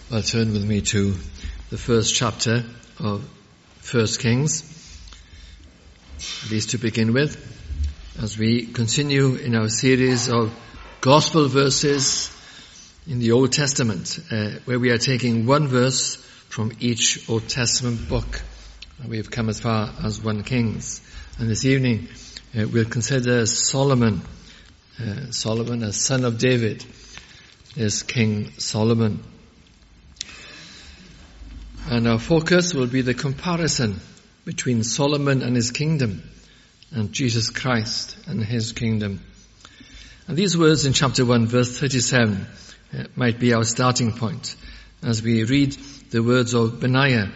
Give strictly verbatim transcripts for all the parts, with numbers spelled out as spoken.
Well, turn with me to the first chapter of First Kings, at least to begin with, as we continue in our series of gospel verses in the Old Testament, uh, where we are taking one verse from each Old Testament book. We have come as far as First Kings, and this evening uh, we'll consider Solomon, uh, Solomon as son of David, is King Solomon. And our focus will be the comparison between Solomon and his kingdom and Jesus Christ and his kingdom. And these words in chapter one, verse thirty-seven, uh, might be our starting point as we read the words of Benaiah,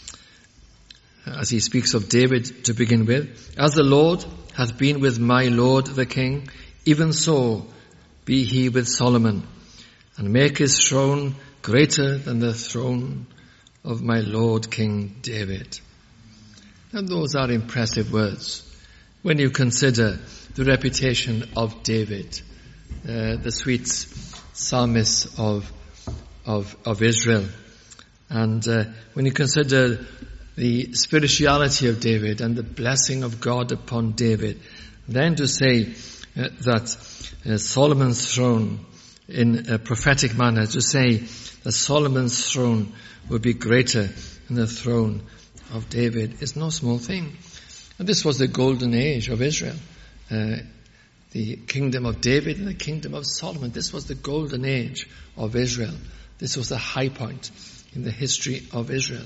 as he speaks of David to begin with. As the Lord hath been with my Lord the King, even so be he with Solomon, and make his throne greater than the throne of my Lord King David. And those are impressive words when you consider the reputation of David, uh, the sweet psalmist of of of Israel. And uh, when you consider the spirituality of David and the blessing of God upon David, then to say uh, that uh, Solomon's throne, in a prophetic manner, to say that Solomon's throne would be greater than the throne of David is no small thing. And this was the golden age of Israel. Uh, the kingdom of David and the kingdom of Solomon. This was the golden age of Israel. This was the high point in the history of Israel.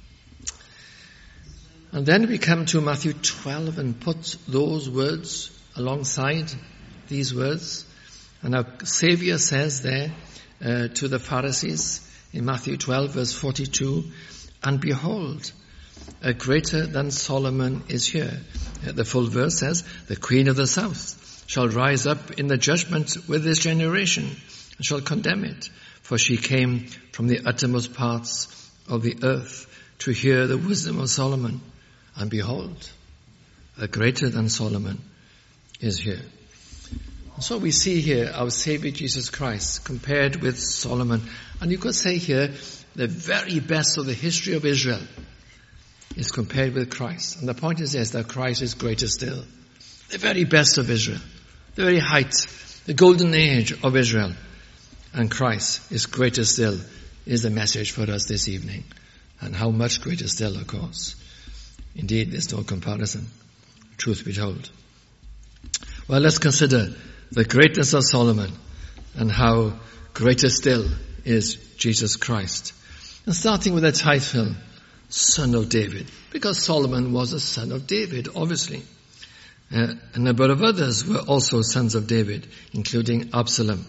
And then we come to Matthew twelve and put those words alongside these words. And our Savior says there uh, to the Pharisees in Matthew twelve verse forty-two, and behold, a greater than Solomon is here. Uh, the full verse says, the Queen of the South shall rise up in the judgment with this generation and shall condemn it. For she came from the uttermost parts of the earth to hear the wisdom of Solomon. And behold, a greater than Solomon is here. So we see here our Savior Jesus Christ compared with Solomon. And you could say here, the very best of the history of Israel is compared with Christ. And the point is this, that Christ is greater still. The very best of Israel, the very height, the golden age of Israel. And Christ is greater still is the message for us this evening. And how much greater still, of course. Indeed, there's no comparison, truth be told. Well, let's consider the greatness of Solomon and how greater still is Jesus Christ. And starting with the title, Son of David, because Solomon was a son of David, obviously. Uh, a number of others were also sons of David, including Absalom.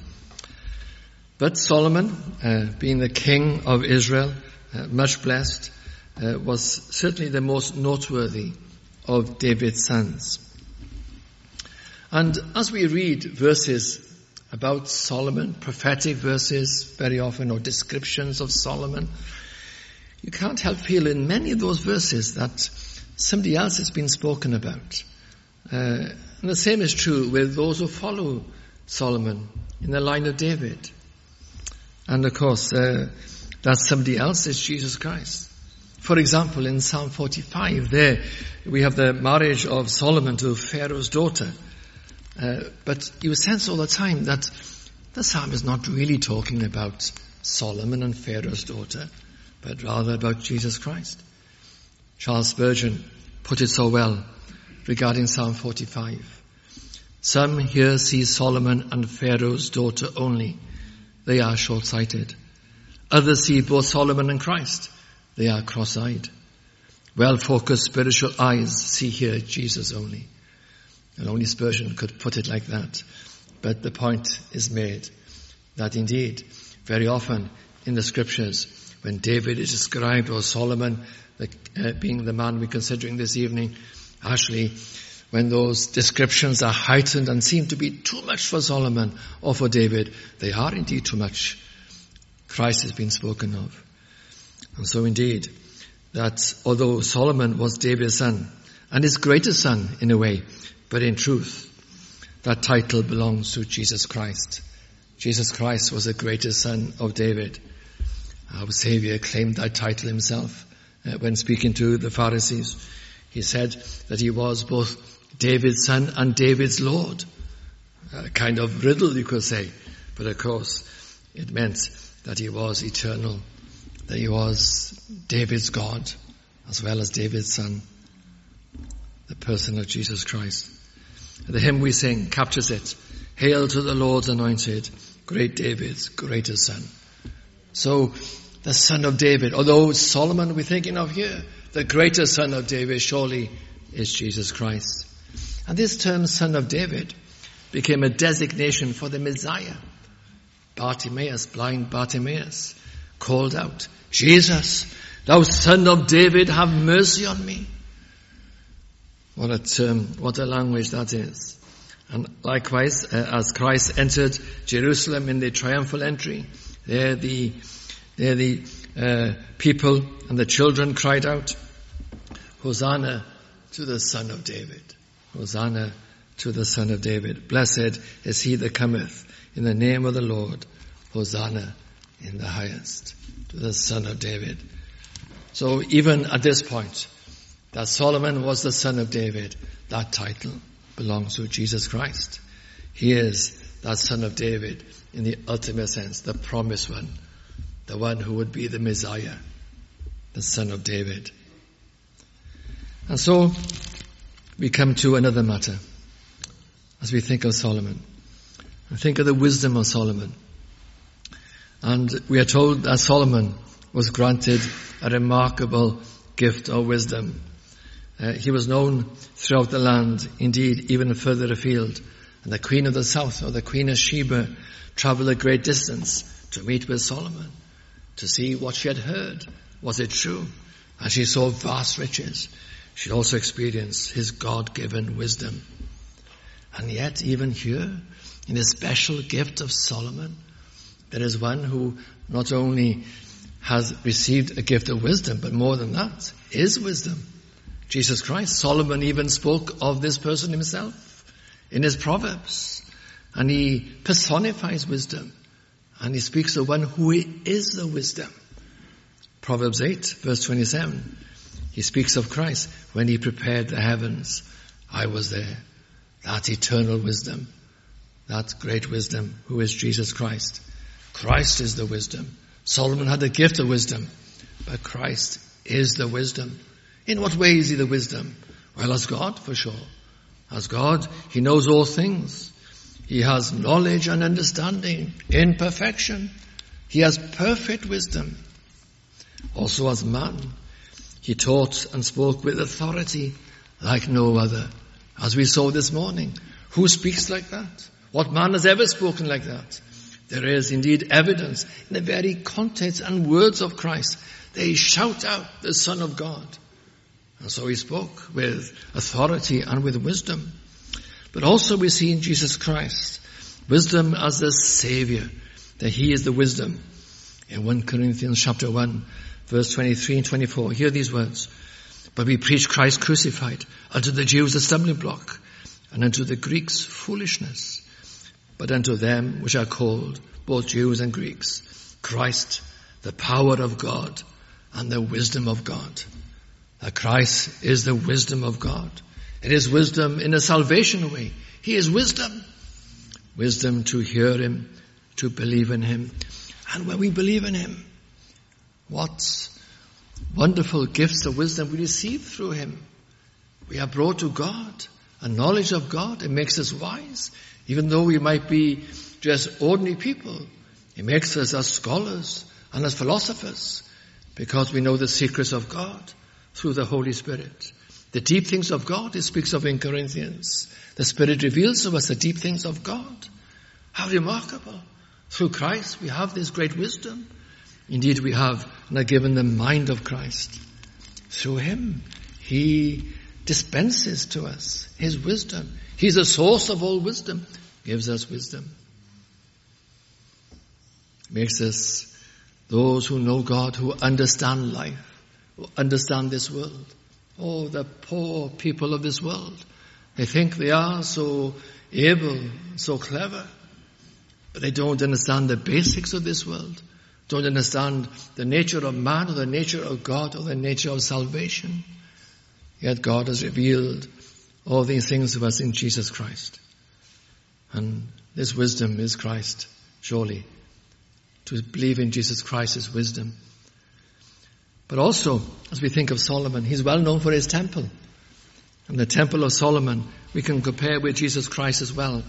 But Solomon, uh, being the king of Israel, uh, much blessed, uh, was certainly the most noteworthy of David's sons. And as we read verses about Solomon, prophetic verses very often, or descriptions of Solomon, you can't help feeling in many of those verses that somebody else has been spoken about. Uh, and the same is true with those who follow Solomon in the line of David. And of course, uh, that somebody else is Jesus Christ. For example, in Psalm forty-five, there we have the marriage of Solomon to Pharaoh's daughter. Uh, but you sense all the time that the psalm is not really talking about Solomon and Pharaoh's daughter, but rather about Jesus Christ. Charles Spurgeon put it so well regarding Psalm forty-five. Some here see Solomon and Pharaoh's daughter only. They are short-sighted. Others see both Solomon and Christ. They are cross-eyed. Well-focused spiritual eyes see here Jesus only. And only Spurgeon could put it like that. But the point is made that indeed, very often in the scriptures, when David is described, or Solomon, the, uh, being the man we're considering this evening, actually, when those descriptions are heightened and seem to be too much for Solomon or for David, they are indeed too much. Christ has been spoken of. And so indeed, that although Solomon was David's son, and his greatest son in a way, but in truth, that title belongs to Jesus Christ. Jesus Christ was the greatest son of David. Our Savior claimed that title himself uh, when speaking to the Pharisees. He said that he was both David's son and David's Lord. A kind of riddle, you could say. But of course, it meant that he was eternal, that he was David's God, as well as David's son, the person of Jesus Christ. The hymn we sing captures it. Hail to the Lord's anointed, great David's greatest son. So, the son of David, although Solomon we're thinking of here, the greatest son of David surely is Jesus Christ. And this term, son of David, became a designation for the Messiah. Bartimaeus, blind Bartimaeus, called out, Jesus, thou son of David, have mercy on me. What a term, what a language that is. And likewise, uh, as Christ entered Jerusalem in the triumphal entry, there the, there the uh, people and the children cried out, Hosanna to the Son of David. Hosanna to the Son of David. Blessed is he that cometh in the name of the Lord. Hosanna in the highest to the Son of David. So even at this point, that Solomon was the son of David, that title belongs to Jesus Christ. He is that son of David in the ultimate sense, the promised one, the one who would be the Messiah, the son of David. And so we come to another matter as we think of Solomon. And think of the wisdom of Solomon. And we are told that Solomon was granted a remarkable gift of wisdom. Uh, he was known throughout the land, indeed even further afield. And the Queen of the South, or the Queen of Sheba, traveled a great distance to meet with Solomon, to see what she had heard. Was it true? And she saw vast riches. She also experienced his God-given wisdom. And yet, even here, in the special gift of Solomon, there is one who not only has received a gift of wisdom, but more than that, is wisdom. Jesus Christ. Solomon even spoke of this person himself in his Proverbs. And he personifies wisdom. And he speaks of one who is the wisdom. Proverbs eight, verse twenty-seven. He speaks of Christ. When he prepared the heavens, I was there. That eternal wisdom. That great wisdom, who is Jesus Christ. Christ is the wisdom. Solomon had the gift of wisdom. But Christ is the wisdom. In what way is he the wisdom? Well, as God, for sure. As God, he knows all things. He has knowledge and understanding in perfection. He has perfect wisdom. Also as man, he taught and spoke with authority like no other. As we saw this morning, who speaks like that? What man has ever spoken like that? There is indeed evidence in the very context and words of Christ. They shout out the Son of God. And so he spoke with authority and with wisdom. But also we see in Jesus Christ wisdom as the Savior, that he is the wisdom. In First Corinthians chapter one, verse twenty-three and twenty-four, hear these words. But we preach Christ crucified, unto the Jews a stumbling block, and unto the Greeks foolishness. But unto them which are called, both Jews and Greeks, Christ, the power of God and the wisdom of God. That Christ is the wisdom of God. It is wisdom in a salvation way. He is wisdom. Wisdom to hear him, to believe in him. And when we believe in him, what wonderful gifts of wisdom we receive through him. We are brought to God, a knowledge of God. It makes us wise. Even though we might be just ordinary people, it makes us as scholars and as philosophers, because we know the secrets of God through the Holy Spirit. The deep things of God, it speaks of in Corinthians. The Spirit reveals to us the deep things of God. How remarkable. Through Christ we have this great wisdom. Indeed we have and are given the mind of Christ. Through him, he dispenses to us his wisdom. He's the source of all wisdom. Gives us wisdom. Makes us those who know God, who understand life, who understand this world. Oh, the poor people of this world. They think they are so able, so clever, but they don't understand the basics of this world. don't understand the nature of man or the nature of God or the nature of salvation. Yet God has revealed all these things to us in Jesus Christ. And this wisdom is Christ, surely. To believe in Jesus Christ is wisdom. But also, as we think of Solomon, he's well known for his temple. And the temple of Solomon we can compare with Jesus Christ as well.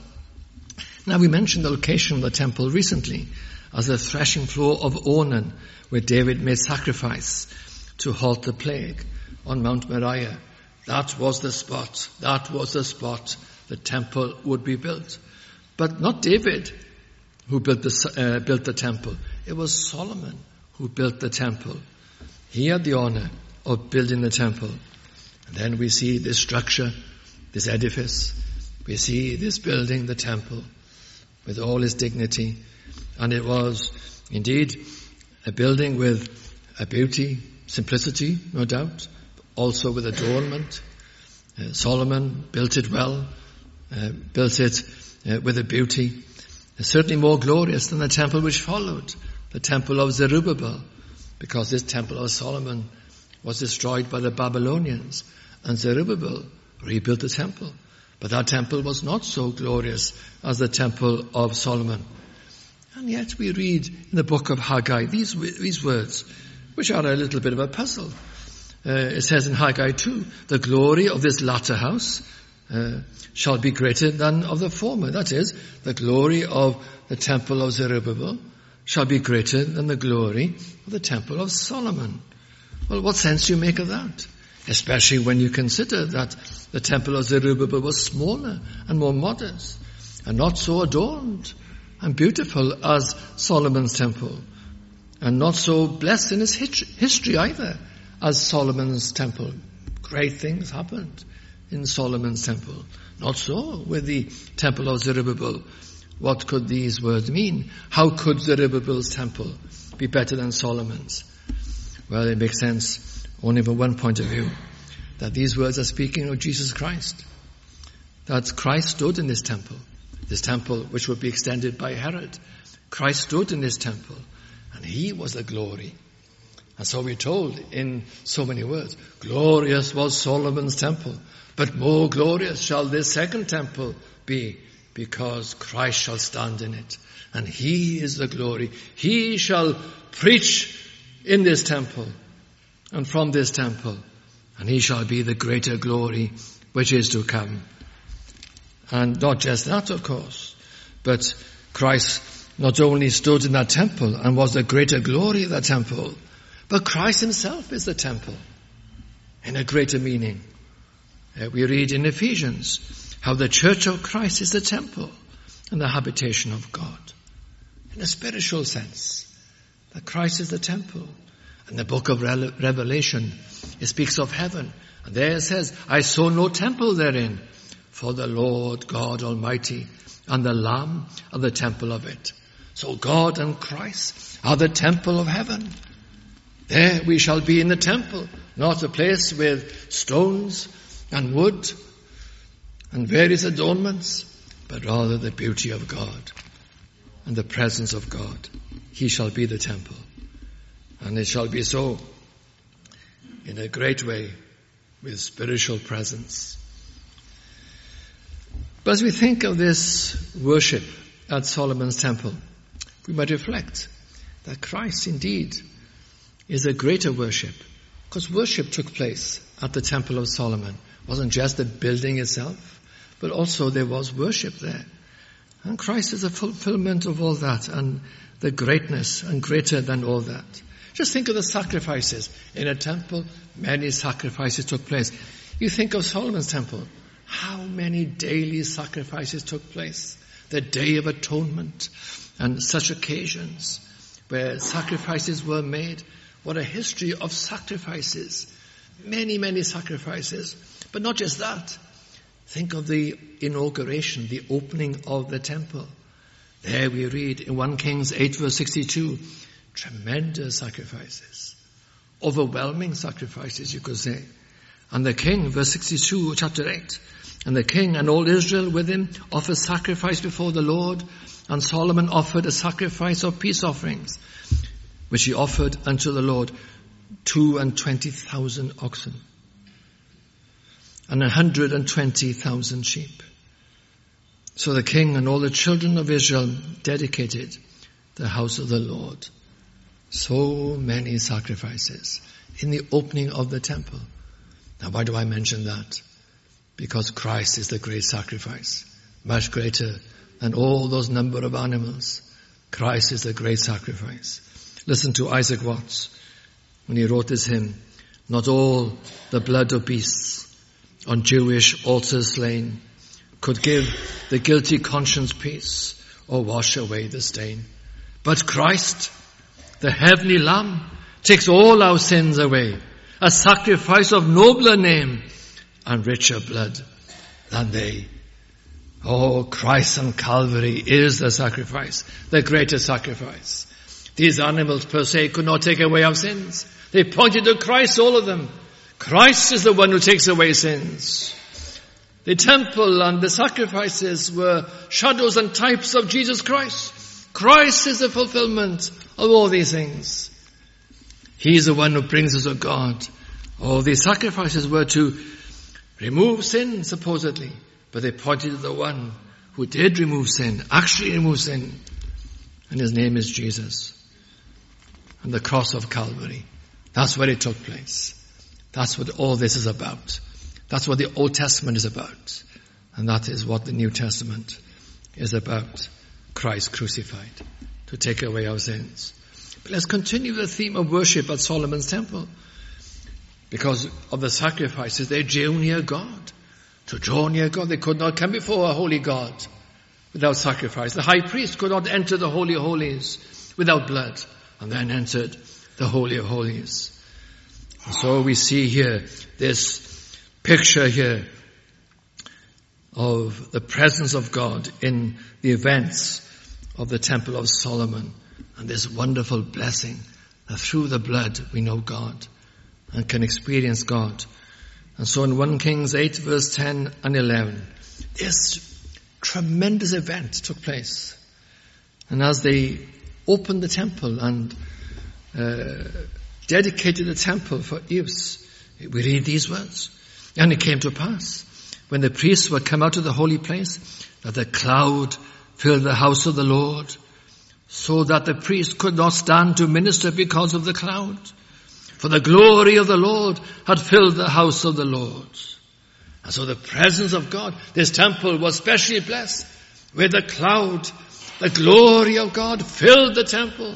Now, we mentioned the location of the temple recently as the threshing floor of Ornan, where David made sacrifice to halt the plague on Mount Moriah. That was the spot. That was the spot the temple would be built. But not David who built the, uh, built the temple. It was Solomon who built the temple. He had the honor of building the temple. And then we see this structure, this edifice. We see this building, the temple, with all its dignity. And it was indeed a building with a beauty, simplicity, no doubt, also with adornment. Uh, Solomon built it well, uh, built it uh, with a beauty. Uh, certainly more glorious than the temple which followed, the temple of Zerubbabel, because this temple of Solomon was destroyed by the Babylonians, and Zerubbabel rebuilt the temple. But that temple was not so glorious as the temple of Solomon. And yet we read in the book of Haggai these, these words, which are a little bit of a puzzle. Uh, it says in Haggai two, the glory of this latter house uh, shall be greater than of the former. That is, the glory of the temple of Zerubbabel shall be greater than the glory of the temple of Solomon. Well, what sense do you make of that? Especially when you consider that the temple of Zerubbabel was smaller and more modest and not so adorned and beautiful as Solomon's temple, and not so blessed in its history either as Solomon's temple. Great things happened in Solomon's temple. Not so with the temple of Zerubbabel. What could these words mean? How could Zerubbabel's temple be better than Solomon's? Well, it makes sense only from one point of view, that these words are speaking of Jesus Christ. That Christ stood in this temple, this temple which would be extended by Herod. Christ stood in this temple, and he was the glory. And so we're told in so many words, glorious was Solomon's temple, but more glorious shall this second temple be, because Christ shall stand in it. And he is the glory. He shall preach in this temple and from this temple, and he shall be the greater glory which is to come. And not just that, of course, but Christ not only stood in that temple and was the greater glory of that temple, but Christ himself is the temple in a greater meaning. Uh, we read in Ephesians how the church of Christ is the temple and the habitation of God. In a spiritual sense, that Christ is the temple. In the book of Revelation, it speaks of heaven. And there it says, I saw no temple therein, for the Lord God Almighty and the Lamb are the temple of it. So God and Christ are the temple of heaven. There we shall be in the temple, not a place with stones and wood and various adornments, but rather the beauty of God and the presence of God. He shall be the temple. And it shall be so in a great way with spiritual presence. But as we think of this worship at Solomon's temple, we might reflect that Christ indeed is a greater worship, because worship took place at the temple of Solomon. It wasn't just the building itself, but also there was worship there. And Christ is a fulfillment of all that, and the greatness and greater than all that. Just think of the sacrifices. In a temple, many sacrifices took place. You think of Solomon's temple. How many daily sacrifices took place? The Day of Atonement and such occasions where sacrifices were made. What a history of sacrifices. Many, many sacrifices. But not just that. Think of the inauguration, the opening of the temple. There we read in First Kings eight verse sixty-two, tremendous sacrifices. Overwhelming sacrifices, you could say. And the king, verse sixty-two, chapter eight, and the king and all Israel with him offered sacrifice before the Lord, and Solomon offered a sacrifice of peace offerings. which he offered unto the Lord, two and twenty thousand oxen, and a hundred and twenty thousand sheep. So the king and all the children of Israel dedicated the house of the Lord. So many sacrifices in the opening of the temple. Now why do I mention that? Because Christ is the great sacrifice, much greater than all those number of animals. Christ is the great sacrifice. Listen to Isaac Watts when he wrote this hymn. Not all the blood of beasts on Jewish altars slain could give the guilty conscience peace or wash away the stain. But Christ, the heavenly Lamb, takes all our sins away, a sacrifice of nobler name and richer blood than they. Oh, Christ on Calvary is the sacrifice, the greatest sacrifice. These animals per se could not take away our sins. They pointed to Christ, all of them. Christ is the one who takes away sins. The temple and the sacrifices were shadows and types of Jesus Christ. Christ is the fulfillment of all these things. He is the one who brings us to God. All these sacrifices were to remove sin, supposedly, but they pointed to the one who did remove sin, actually remove sin, and his name is Jesus. And the cross of Calvary. That's where it took place. That's what all this is about. That's what the Old Testament is about. And that is what the New Testament is about. Christ crucified to take away our sins. But let's continue the theme of worship at Solomon's temple. Because of the sacrifices, they drew near God. To draw near God, they could not come before a holy God without sacrifice. The high priest could not enter the Holy of Holies without blood, and then entered the Holy of Holies. And so we see here this picture here of the presence of God in the events of the Temple of Solomon, and this wonderful blessing that through the blood we know God and can experience God. And so in First Kings eight verse ten and eleven, this tremendous event took place. And as they opened the temple and uh, dedicated the temple for use, we read these words. And it came to pass, when the priests were come out of the holy place, that the cloud filled the house of the Lord, so that the priest could not stand to minister because of the cloud. For the glory of the Lord had filled the house of the Lord. And so the presence of God, this temple was specially blessed with the cloud. The glory of God filled the temple.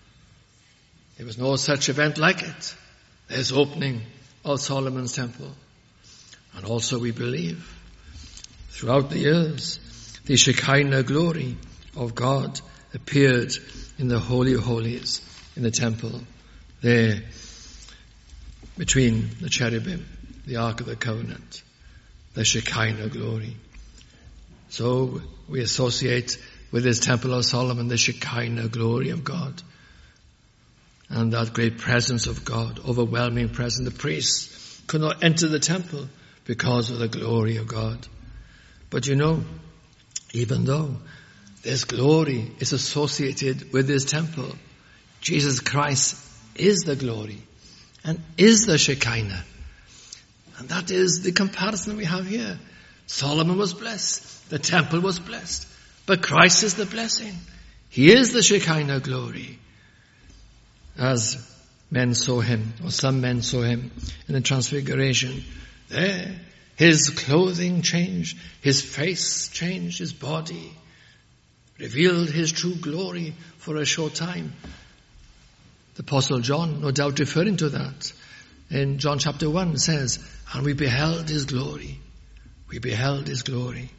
There was no such event like it. This opening of Solomon's temple. And also we believe throughout the years, the Shekinah glory of God appeared in the Holy of Holies in the temple there between the cherubim, the Ark of the Covenant, the Shekinah glory. So we associate with this Temple of Solomon the Shekinah glory of God and that great presence of God, overwhelming presence. The priests could not enter the temple because of the glory of God. But you know, even though this glory is associated with this temple, Jesus Christ is the glory and is the Shekinah. And that is the comparison we have here. Solomon was blessed. The temple was blessed. But Christ is the blessing. He is the Shekinah glory. As men saw him, or some men saw him in the Transfiguration, there, his clothing changed, his face changed, his body revealed his true glory for a short time. The Apostle John, no doubt referring to that, in John chapter one says, and we beheld his glory. We beheld his glory.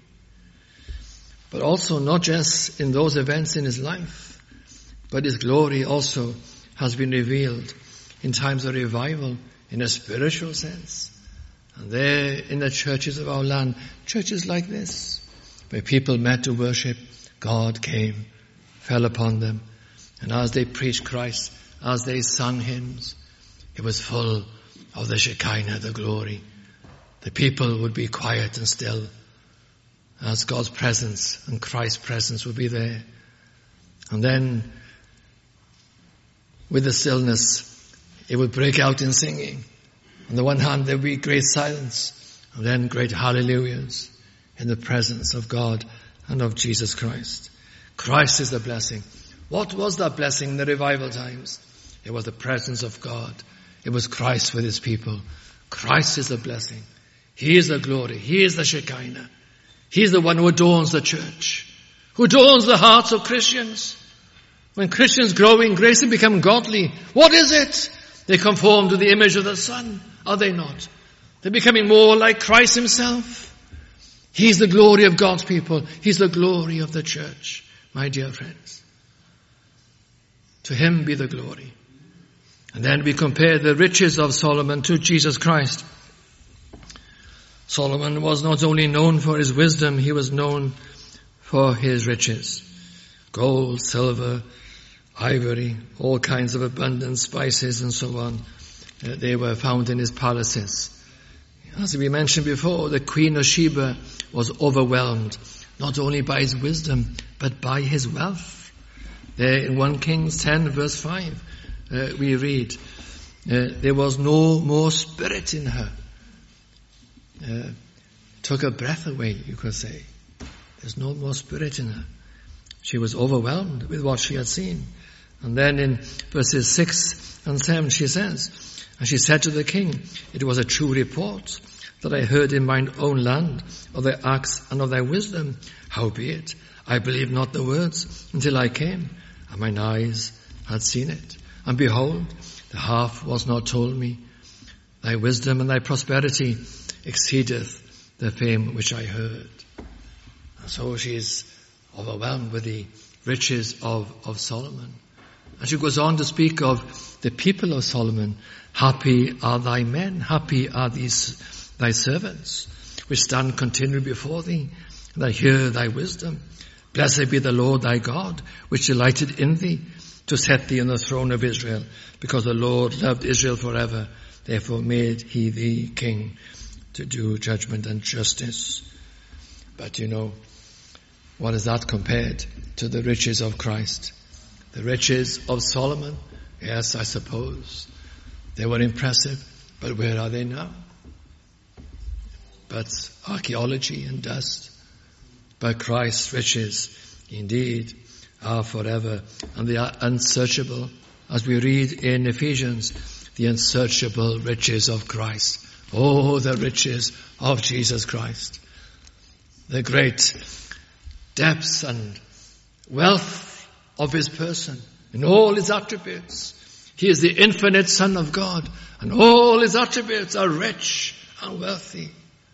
But also not just in those events in his life, but his glory also has been revealed in times of revival in a spiritual sense. And there in the churches of our land, churches like this, where people met to worship, God came, fell upon them. And as they preached Christ, as they sung hymns, it was full of the Shekinah, the glory. The people would be quiet and still as God's presence and Christ's presence would be there. And then with the stillness, it would break out in singing. On the one hand, there would be great silence, and then great hallelujahs in the presence of God and of Jesus Christ. Christ is the blessing. What was that blessing in the revival times? It was the presence of God. It was Christ with his people. Christ is the blessing. He is the glory. He is the Shekinah. He is the one who adorns the church, who adorns the hearts of Christians. When Christians grow in grace and become godly, what is it? They conform to the image of the Son, are they not? They're becoming more like Christ himself. He's the glory of God's people. He's the glory of the church, my dear friends. To him be the glory. And then we compare the riches of Solomon to Jesus Christ. Solomon was not only known for his wisdom, he was known for his riches. Gold, silver, ivory, all kinds of abundant spices and so on. Uh, they were found in his palaces. As we mentioned before, the Queen of Sheba was overwhelmed, not only by his wisdom, but by his wealth. There in First Kings ten verse five, uh, we read, uh, there was no more spirit in her. Uh, took her breath away, you could say. There's no more spirit in her. She was overwhelmed with what she had seen. And then in verses six and seven she says, and she said to the king, it was a true report that I heard in mine own land of thy acts and of thy wisdom. Howbeit, I believed not the words until I came, and mine eyes had seen it. And behold, the half was not told me. Thy wisdom and thy prosperity exceedeth the fame which I heard. And so she is overwhelmed with the riches of, of Solomon. And she goes on to speak of the people of Solomon. Happy are thy men, happy are these thy servants, which stand continually before thee, and that hear thy wisdom. Blessed be the Lord thy God, which delighted in thee, to set thee on the throne of Israel, because the Lord loved Israel forever, therefore made he thee king, to do judgment and justice. But you know, what is that compared to the riches of Christ? The riches of Solomon, yes, I suppose, they were impressive, but where are they now? But archaeology and dust. But Christ's riches, indeed, are forever, and they are unsearchable. As we read in Ephesians, the unsearchable riches of Christ. Oh, the riches of Jesus Christ. The great depths and wealth of his person in all his attributes. He is the infinite Son of God, and all his attributes are rich and wealthy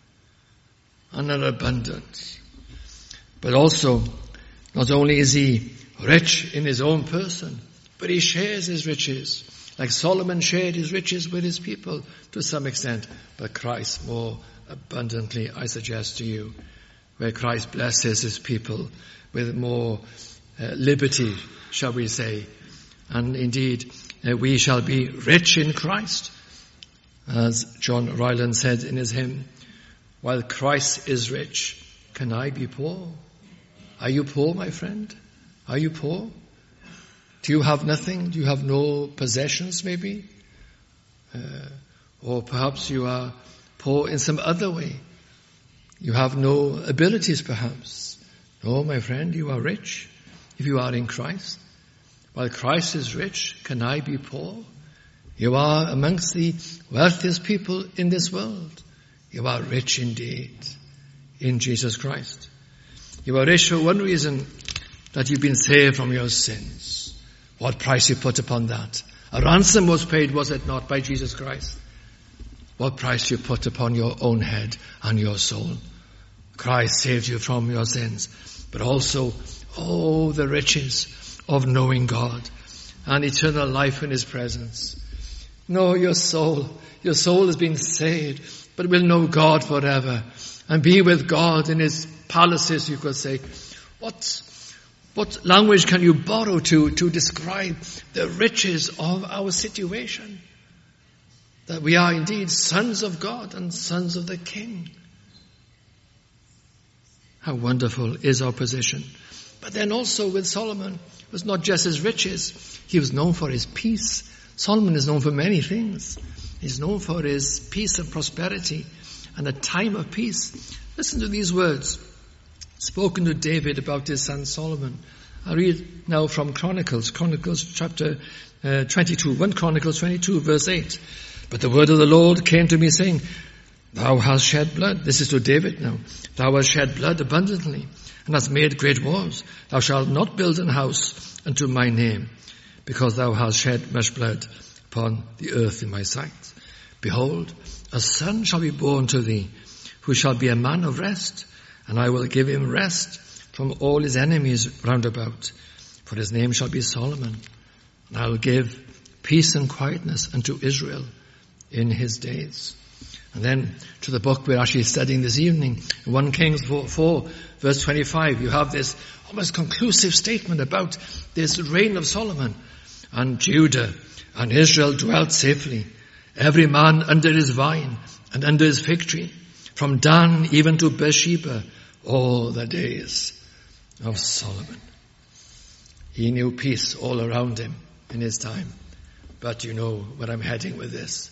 and are abundant. But also, not only is he rich in his own person, but he shares his riches. Like Solomon shared his riches with his people to some extent, but Christ more abundantly, I suggest to you, where Christ blesses his people with more uh, liberty, shall we say. And indeed, uh, we shall be rich in Christ. As John Ryland said in his hymn, while Christ is rich, can I be poor? Are you poor, my friend? Are you poor? Do you have nothing? Do you have no possessions, maybe? Uh, or perhaps you are poor in some other way. You have no abilities, perhaps. No, my friend, you are rich if you are in Christ. While Christ is rich, can I be poor? You are amongst the wealthiest people in this world. You are rich indeed in Jesus Christ. You are rich for one reason, that you've been saved from your sins. What price you put upon that? A ransom was paid, was it not, by Jesus Christ? What price you put upon your own head and your soul? Christ saved you from your sins. But also, oh, the riches of knowing God and eternal life in his presence. No, your soul, your soul has been saved, but will know God forever and be with God in his palaces, you could say. What, what language can you borrow to, to describe the riches of our situation? That we are indeed sons of God and sons of the King. How wonderful is our position. But then also with Solomon, it was not just his riches. He was known for his peace. Solomon is known for many things. He's known for his peace and prosperity and a time of peace. Listen to these words spoken to David about his son Solomon. I read now from Chronicles, Chronicles chapter uh, twenty-two, First Chronicles twenty-two, verse eight. But the word of the Lord came to me saying, Thou hast shed blood. This is to David now. Thou hast shed blood abundantly and hast made great wars. Thou shalt not build an house unto my name, because thou hast shed much blood upon the earth in my sight. Behold, a son shall be born to thee, who shall be a man of rest, and I will give him rest from all his enemies round about. For his name shall be Solomon, and I will give peace and quietness unto Israel in his days. And then to the book we're actually studying this evening, First Kings four, verse twenty-five, you have this almost conclusive statement about this reign of Solomon. And Judah and Israel dwelt safely, every man under his vine and under his fig tree, from Dan even to Beersheba, all the days of Solomon. He knew peace all around him in his time. But you know where I'm heading with this.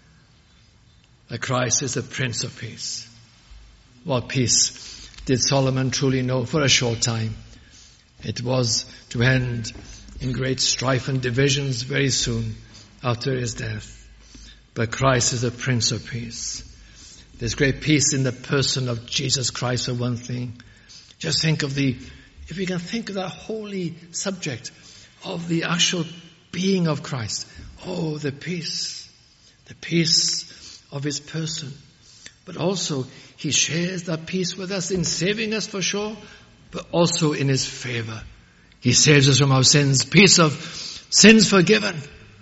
That Christ is the Prince of Peace. What peace did Solomon truly know for a short time? It was to end in great strife and divisions very soon after his death. But Christ is the Prince of Peace. There's great peace in the person of Jesus Christ for one thing. Just think of the, if you can think of that holy subject of the actual being of Christ. Oh, the peace, the peace of his person. But also, he shares that peace with us in saving us for sure, but also in his favor. He saves us from our sins. Peace of sins forgiven.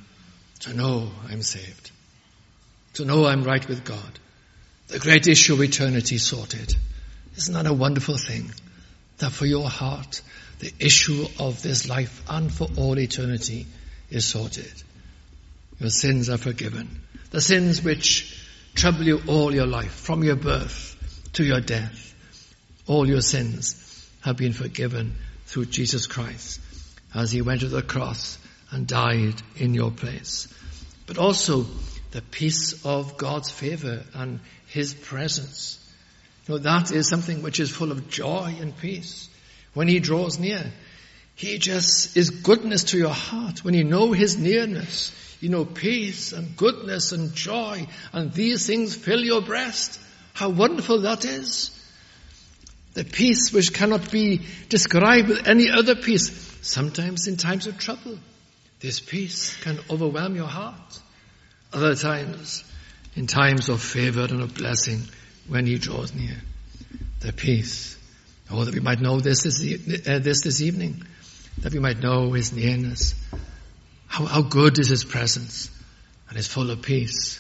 To know I'm saved. To know I'm right with God. The great issue of eternity sorted. Isn't that a wonderful thing? That for your heart, the issue of this life and for all eternity is sorted. Your sins are forgiven. The sins which trouble you all your life, from your birth to your death. All your sins have been forgiven through Jesus Christ as he went to the cross and died in your place. But also the peace of God's favor and his presence. You know, that is something which is full of joy and peace. When he draws near, he just is goodness to your heart. When you know his nearness, you know peace and goodness and joy, and these things fill your breast. How wonderful that is. The peace which cannot be described with any other peace. Sometimes in times of trouble, this peace can overwhelm your heart. Other times, in times of favor and of blessing, when he draws near. The peace. Oh, that we might know this this, uh, this, this evening. That we might know his nearness. How, how good is his presence. And is full of peace.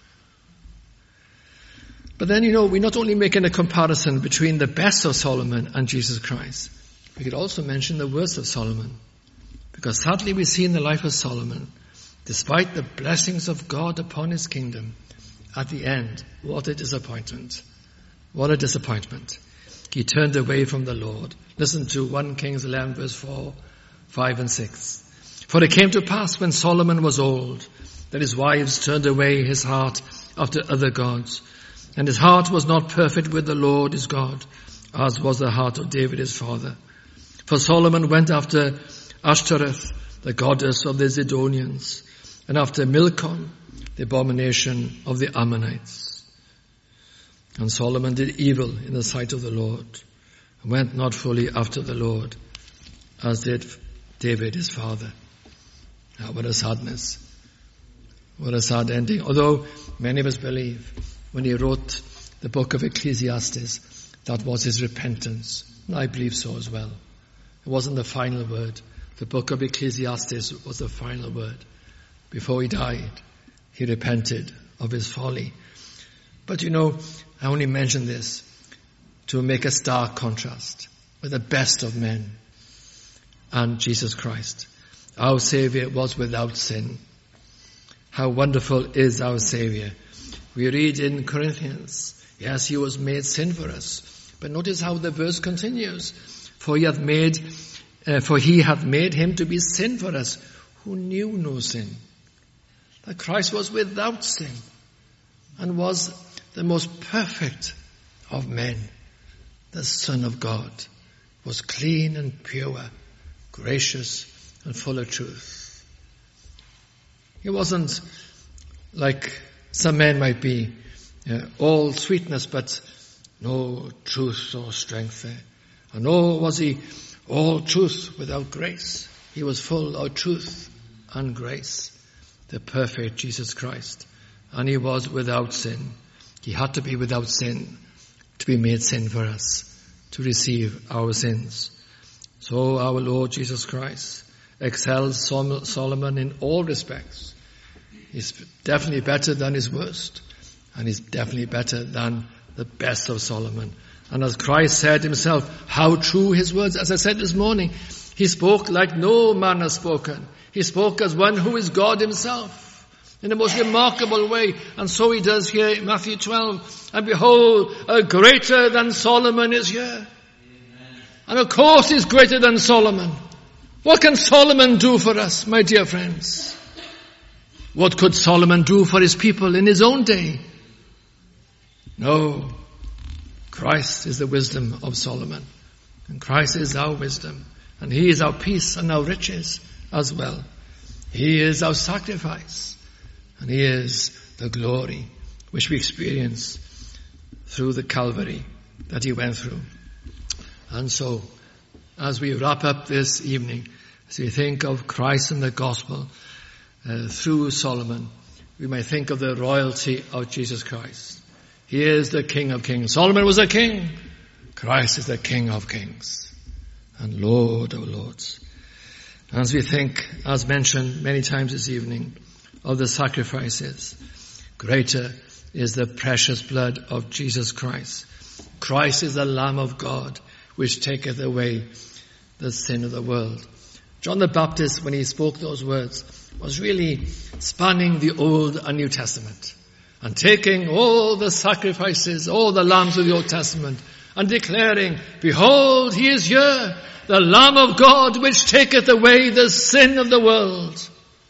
But then, you know, we're not only making a comparison between the best of Solomon and Jesus Christ. We could also mention the worst of Solomon. Because sadly we see in the life of Solomon, despite the blessings of God upon his kingdom, at the end, what a disappointment. What a disappointment. He turned away from the Lord. Listen to First Kings eleven verse four, five and six. For it came to pass when Solomon was old, that his wives turned away his heart after other gods. And his heart was not perfect with the Lord his God, as was the heart of David his father. For Solomon went after Ashtoreth, the goddess of the Zidonians, and after Milcom, the abomination of the Ammonites. And Solomon did evil in the sight of the Lord, and went not fully after the Lord, as did David his father. Now, what a sadness. What a sad ending. Although many of us believe when he wrote the book of Ecclesiastes, that was his repentance. And I believe so as well. It wasn't the final word. The book of Ecclesiastes was the final word. Before he died, he repented of his folly. But you know, I only mention this to make a stark contrast with the best of men and Jesus Christ. Our Savior was without sin. How wonderful is our Savior. We read in Corinthians, yes, he was made sin for us. But notice how the verse continues. For he hath made, uh, for he hath made him to be sin for us, who knew no sin. That Christ was without sin, and was the most perfect of men. The Son of God was clean and pure, gracious and full of truth. He wasn't like some men might be, uh, all sweetness but no truth or strength there. And nor was he all truth without grace. He was full of truth and grace, the perfect Jesus Christ. And he was without sin. He had to be without sin to be made sin for us, to receive our sins. So our Lord Jesus Christ excels Solomon in all respects. He's definitely better than his worst, and he's definitely better than the best of Solomon. And as Christ said himself, how true his words. As I said this morning, he spoke like no man has spoken. He spoke as one who is God himself, in the most remarkable way. And so he does here in Matthew twelve. And behold, a greater than Solomon is here. Amen. And of course he's greater than Solomon. What can Solomon do for us, my dear friends? What could Solomon do for his people in his own day? No. Christ is the wisdom of Solomon. And Christ is our wisdom. And he is our peace and our riches as well. He is our sacrifice. And he is the glory which we experience through the Calvary that he went through. And so, as we wrap up this evening, as we think of Christ and the gospel uh, through Solomon, we may think of the royalty of Jesus Christ. He is the King of kings. Solomon was a king. Christ is the King of kings and Lord of lords. As we think, as mentioned many times this evening, of the sacrifices, greater is the precious blood of Jesus Christ. Christ is the Lamb of God, which taketh away the sin of the world. John the Baptist, when he spoke those words, was really spanning the Old and New Testament and taking all the sacrifices, all the lambs of the Old Testament, and declaring, behold, he is here, the Lamb of God, which taketh away the sin of the world.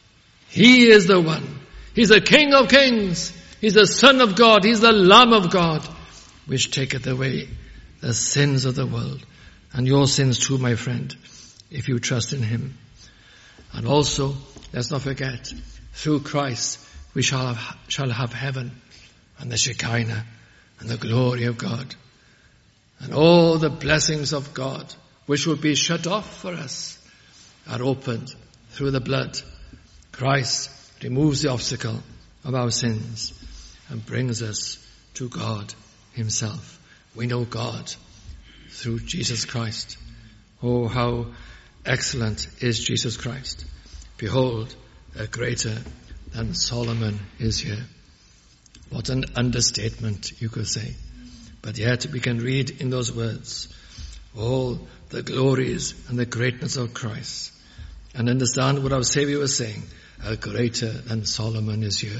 He is the one. He's the King of kings. He's the Son of God. He's the Lamb of God, which taketh away the sins of the world. And your sins too, my friend, if you trust in him. And also, let's not forget, through Christ, we shall have, shall have heaven and the Shekinah and the glory of God and all the blessings of God, which will be shut off for us, are opened through the blood. Christ removes the obstacle of our sins and brings us to God himself. We know God through Jesus Christ. Oh, how excellent is Jesus Christ. Behold, a greater than Solomon is here. What an understatement, you could say. But yet we can read in those words all the glories and the greatness of Christ and understand what our Savior was saying. A greater than Solomon is here.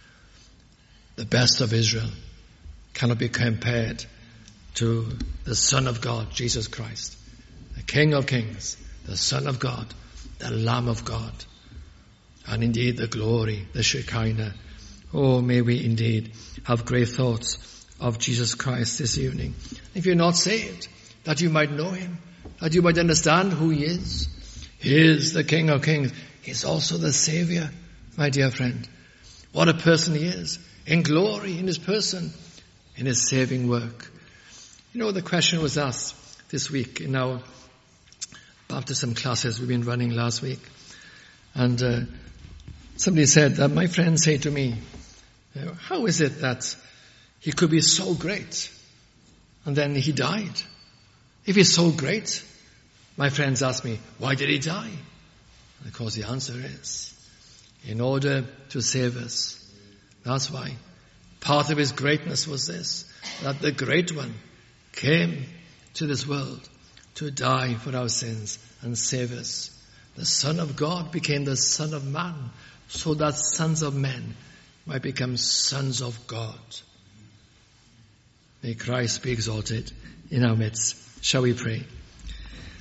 The best of Israel cannot be compared to the Son of God, Jesus Christ, the King of kings, the Son of God, the Lamb of God, and indeed the glory, the Shekinah. Oh, may we indeed have great thoughts of Jesus Christ this evening. If you're not saved, that you might know him, that you might understand who he is. He is the King of kings. He's also the Savior, my dear friend. What a person he is, in glory, in his person, in his saving work. You know, the question was asked this week in our baptism classes we've been running last week. And uh, somebody said, that my friend said to me, how is it that he could be so great and then he died? If he's so great, my friends asked me, why did he die? And of course the answer is, in order to save us. That's why. Part of his greatness was this, that the great one came to this world to die for our sins and save us. The Son of God became the Son of Man, so that sons of men might become sons of God. May Christ be exalted in our midst. Shall we pray?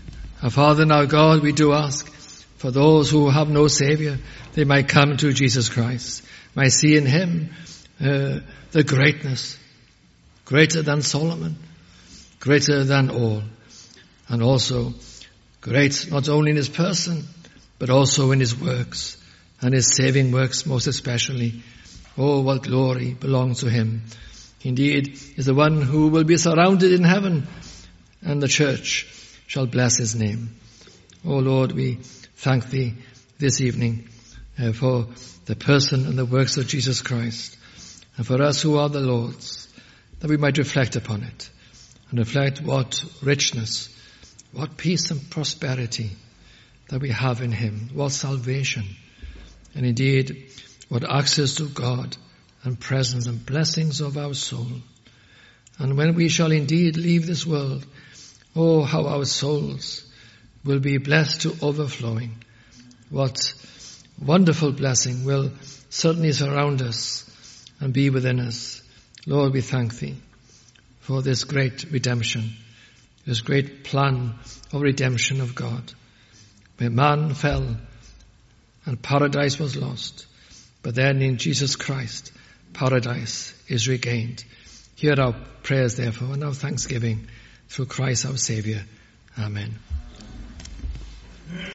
Our Father and our God, we do ask for those who have no Saviour, they might come to Jesus Christ, might see in him uh, the greatness, greater than Solomon, greater than all, and also great not only in his person, but also in his works, and his saving works most especially. Oh, what glory belongs to him. Indeed, is the one who will be surrounded in heaven, and the church shall bless his name. Oh Lord, we thank thee this evening uh, for the person and the works of Jesus Christ, and for us who are the Lord's, that we might reflect upon it, and reflect what richness, what peace and prosperity that we have in him, what salvation, and indeed what access to God and presence and blessings of our soul. And when we shall indeed leave this world, oh, how our souls will be blessed to overflowing. What wonderful blessing will certainly surround us and be within us. Lord, we thank thee for this great redemption, this great plan of redemption of God, where man fell and paradise was lost. But then in Jesus Christ, paradise is regained. Hear our prayers, therefore, and our thanksgiving through Christ our Saviour. Amen.